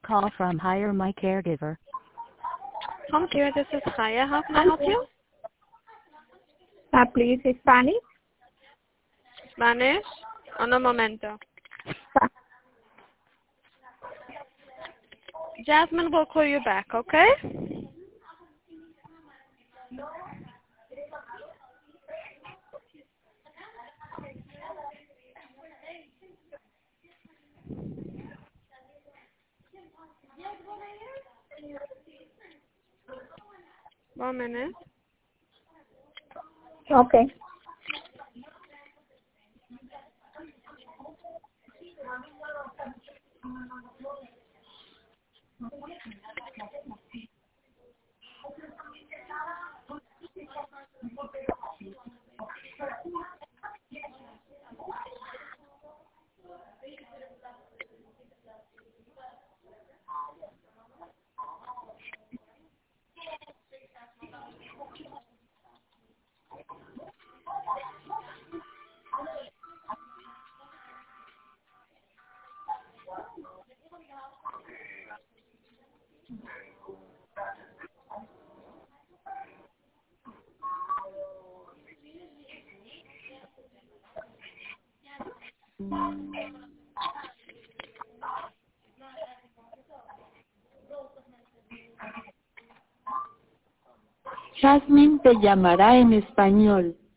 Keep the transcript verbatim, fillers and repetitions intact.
call from Hire My Caregiver. Home care, this is Haya. How can I help you? Uh, please, Spanish. Spanish. Un momento. Jasmine will call you back, okay? One minute. Okay. Jasmine te llamará en español.